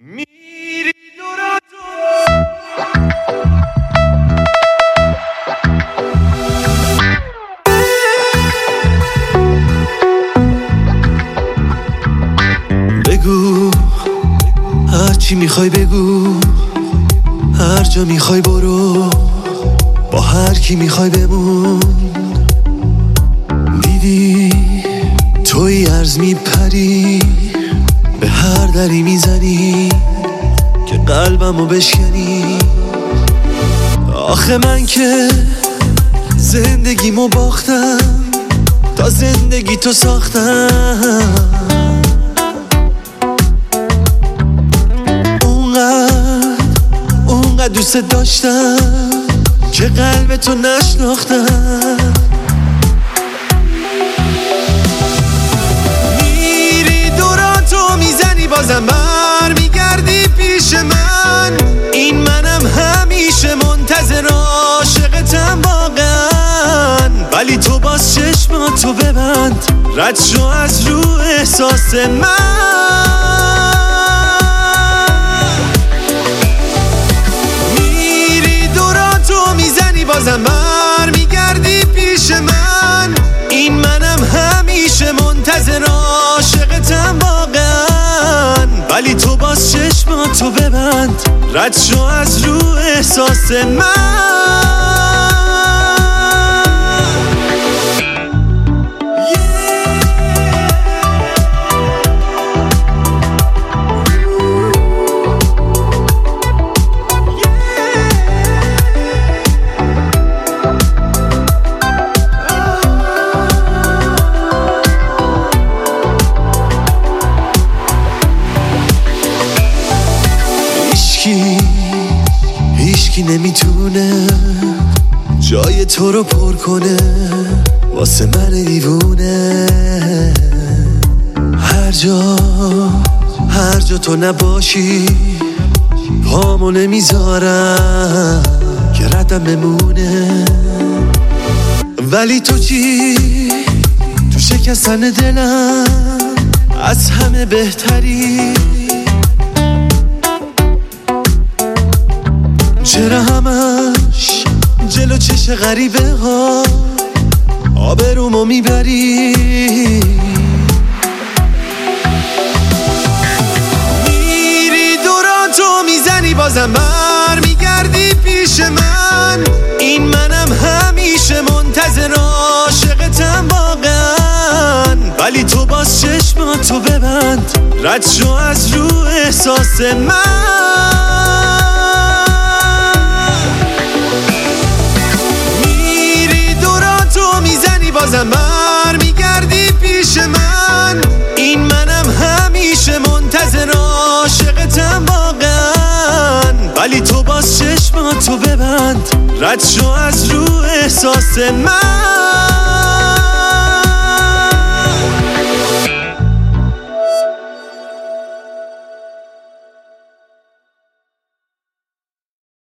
میری دوراتو بگو هرچی میخوای بگو، هر جا میخوای برو، با هر کی میخوای بمون. دیدی توی عرض میپری، به هر دری میزنی که قلبمو بشکنی. آخه من که زندگیمو باختم، تا زندگی تو ساختم. اونقدر دوست داشتم که قلب تو نشناختم. میری دوراتو میزنی بازم بر میگردی پیش من. این منم همیشه منتظر عاشقتم واقعا، ولی تو باز چشماتو ببند، رد شو از رو احساس من. بازم بر میگردی پیش من. این منم همیشه منتظر عاشقتم واقعا، ولی تو باز چشماتو ببند، رد شو از رو احساس من. هیچکی نمیتونه جای تو رو پر کنه واسه من دیوونه. هر جا تو نباشی پامو نمیذارم که ردم بمونه. ولی تو چی؟ تو شکستن دلم از همه بهتری. چرا همش جلو چش غریبه ها آبرومو میبری؟ میری دوراتو میزنی بازم بر میگردی پیش من. این منم همیشه منتظر عاشقتم واقعا، ولی تو باز چشماتو ببند، رد شو از رو احساس من. بازم بر میگردی پیش من. این منم همیشه منتظر عاشقتم واقعا، ولی تو باز چشماتو ببند، رد شو از رو احساس من.